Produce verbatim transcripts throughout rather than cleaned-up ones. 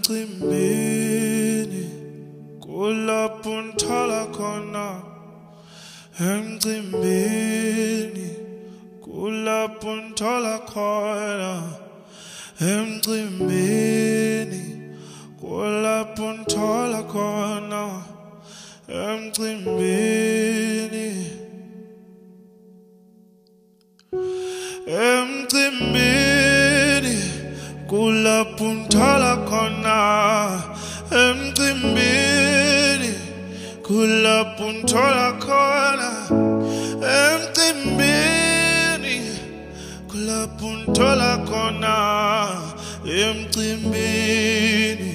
emcimbini kulapho nthola khona, emcimbini kulapho nthola khona, emcimbini kulapho nthola khona, emcimbini emcimbini kulapho nthola khona, emcimbini kulapho nthola khona, emcimbini kulapho nthola khona, emcimbini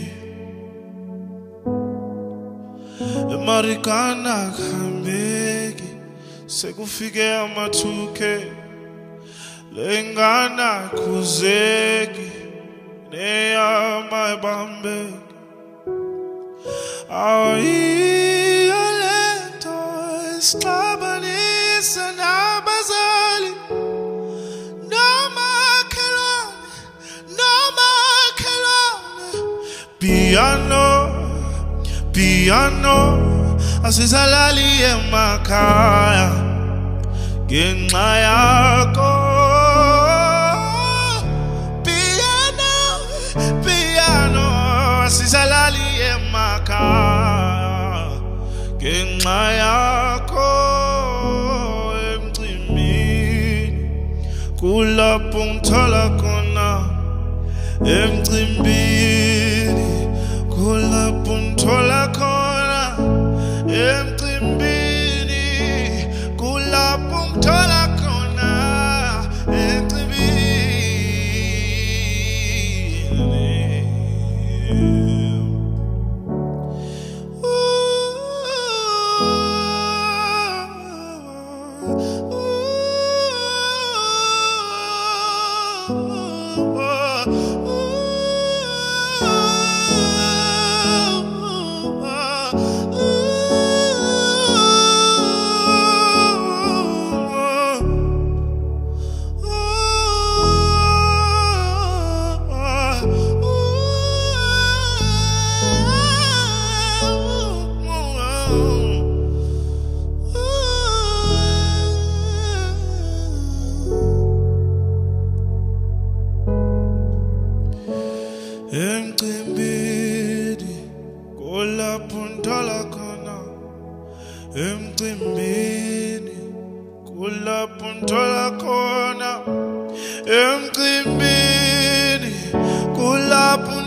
emarikana khambeki sekufike amathuke lengana khuzeki neyama ebambeki ayiyo lento esixabanisa nabazali nomakhelwane nomakhelwane. Piano piano asisalali emakhaya ngenxa yakho. Piano piano asisalali emakhaya ngenxa yakho. Emcimbini kulapho ngithola khona, emcimbini kulapho ngithola khona, emcimbini kulapho ngithola khona, emcimbini. Emcimbini kulapho nthola khona, emcimbini kulapho nthola khona, emcimbini kulapho